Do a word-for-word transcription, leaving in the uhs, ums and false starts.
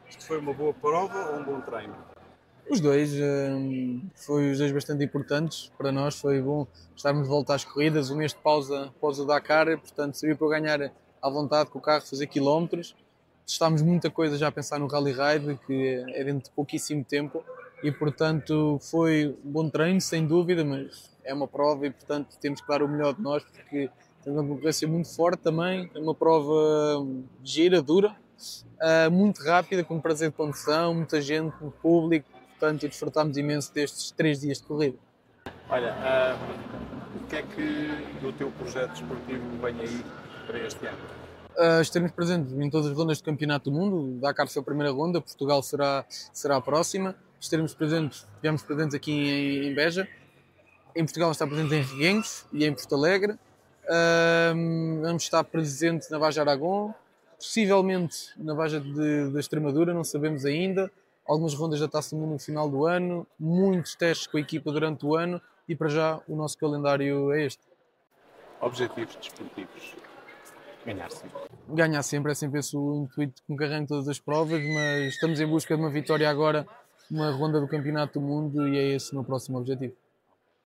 Isto foi uma boa prova ou um bom treino? Os dois, hum, foi os dois bastante importantes para nós, foi bom estarmos de volta às corridas, um mês de pausa após o Dakar, portanto serviu para eu ganhar à vontade com o carro, fazer quilómetros. Testámos muita coisa já a pensar no Rally Ride, que é dentro de pouquíssimo tempo, e portanto foi um bom treino, sem dúvida, mas é uma prova e portanto temos que dar o melhor de nós, porque temos uma concorrência muito forte também, é uma prova hum, gira, dura, Uh, muito rápida, com prazer de condução, muita gente, muito público, portanto desfrutámos imenso destes três dias de corrida. Olha, hum, o que é que do teu projeto desportivo vem aí para este ano? Uh, estaremos presentes em todas as rondas do Campeonato do Mundo, o Dakar foi a primeira ronda, Portugal será, será a próxima. Estaremos presentes, estivemos presentes aqui em, em Beja, em Portugal está presente em Reguengos e em Porto Alegre. Uh, vamos estar presentes na Baja Aragão, possivelmente na Baja de, de Extremadura, não sabemos ainda. Algumas rondas da Taça do Mundo no final do ano, muitos testes com a equipa durante o ano e para já o nosso calendário é este. Objetivos desportivos. Ganhar sempre. Ganhar sempre, é sempre esse o intuito que me carrego em todas as provas, mas estamos em busca de uma vitória agora, uma ronda do Campeonato do Mundo e é esse o meu próximo objetivo.